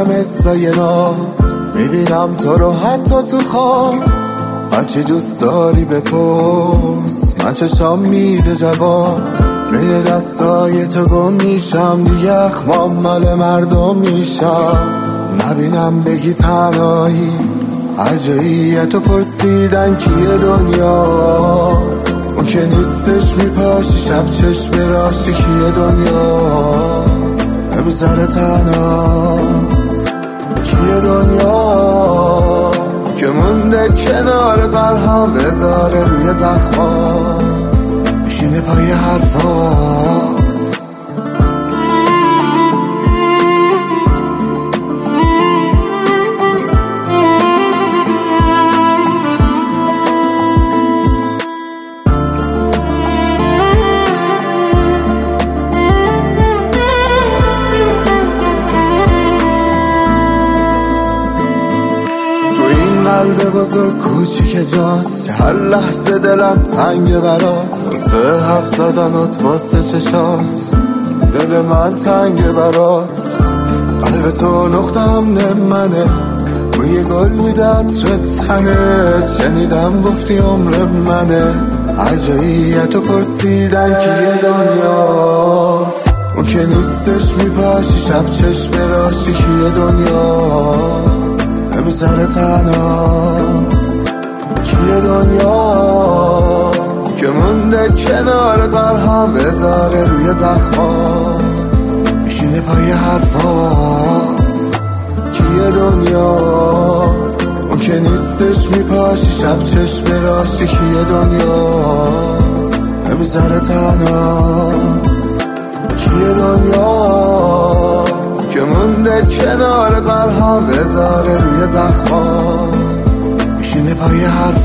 آدم ساینا، میبینم تو رو حتی تو خواب. هرچی دوست داری بپرس، من چشام میده جواب. بین دستای تو گم میشم، دیگه اخمام مال مردم میشم. نبینم بگی تنهایی، هر جایی تو پرسیدن کیه دنیات. اون که نیستش میپاشی شب چشم راشی، کیه دنیات بذاره تنهات. کیه دنیات که مونده کنارت، برهم بذاره روی زخمات، میشینه پای حرفات. قلب بزرگ کوچیک جات، هر لحظه دلم تنگ برات. واسه حرف زدنات، واسه چشات، دل من تنگ برات. قلب تو نقطه امن منه، بوی گل میده عطر تنه. شنیدم گفتی عمر منه، هر جایی تو پرسیدن کیه دنیات. اون که نیستش میپاشی شب چشم راشی، کیه دنیات بذاره تنهات. کیه دنیات که مونده کنارت، برهم بذاره روی زخمات، میشینه پای حرفات. کیه دنیات اون که نیستش میپاشی شب چشم راشی، کیه دنیات بذاره تنهات. کیه دنیات که مونده کنارت، برهم بذاره روی زخمات، میشینه پای حرف